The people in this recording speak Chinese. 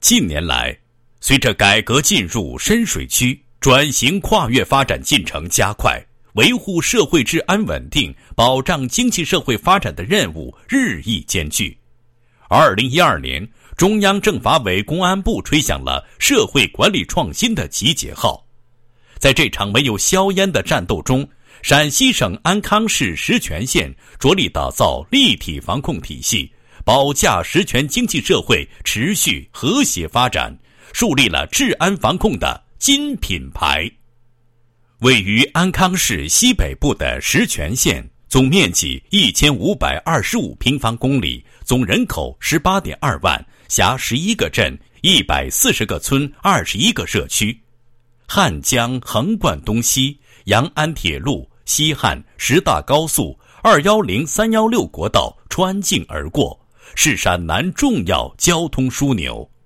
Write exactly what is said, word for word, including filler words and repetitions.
近年来，随着改革进入深水区，转型跨越发展进程加快，维护社会治安稳定、保障经济社会发展的任务日益艰巨。二零一二年，中央政法委公安部吹响了社会管理创新的集结号。在这场没有硝烟的战斗中，陕西省安康市石泉县着力打造立体防控体系，保驾石泉经济社会持续和谐发展，树立了治安防控的金品牌。位于安康市西北部的石泉县，总面积一千五百二十五平方公里，总人口 十八点二万，辖十一个镇、一百四十个村、二十一个社区。汉江横贯东西，阳安铁路、西汉十大高速、二一零、三一六国道穿境而过，是陕南重要交通枢纽。